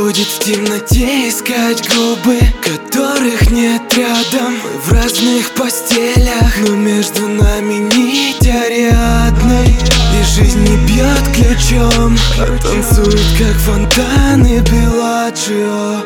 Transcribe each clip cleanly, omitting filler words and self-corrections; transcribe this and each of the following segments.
будет в темноте искать губы, которых нет рядом. Мы в разных постелях, но между нами нить Ариадны. И жизнь не бьет ключом, а танцует, как фонтаны Белладжио.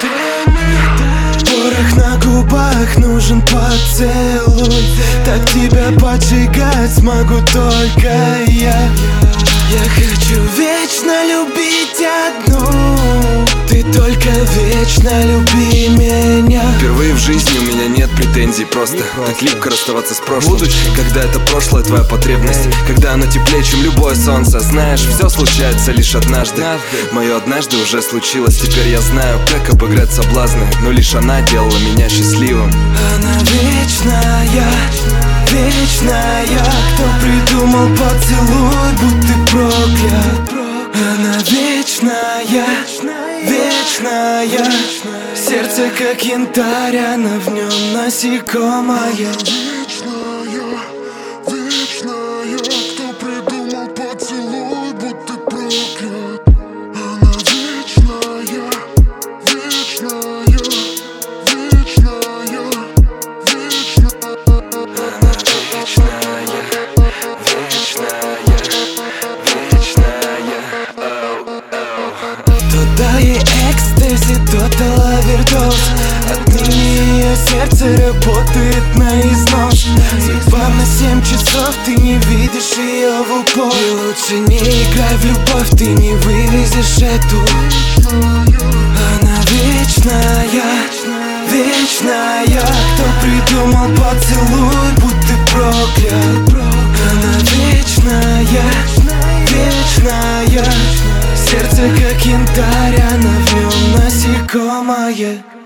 Порох на губах, нужен поцелуй. Так тебя поджигать смогу только я. Я хочу вечно любить одну, ты только вечно люби меня. Впервые в жизни у меня нет претензий, просто так липко расставаться с прошлым. Когда это прошлое твоя потребность, когда оно теплее, чем любое солнце. Знаешь, все случается лишь однажды. Мое однажды уже случилось, теперь я знаю, как обыграть соблазны. Но лишь она делала меня счастливым. Она вечная, вечная. Кто придумал поцелуй, будь ты проклят. Она вечная, вечная. Сердце как янтарь, она в нем насекомая. Вечная, вечная. Кто придумал поцелуй, будь ты проклят. Она вечная, вечная, вечная, вечная. Она вечная, вечная, вечная. То ей экстази, то лавердоз. Отныне ее сердце работает на износ. Судьба на 7 часов, ты не видишь ее в упор. И лучше не играй в любовь, ты не вывезешь эту. Она вечная, вечная. Кто придумал поцелуй, будь ты проклят. Она вечная, вечная. Сердце как янтарь, она в нем насекомая.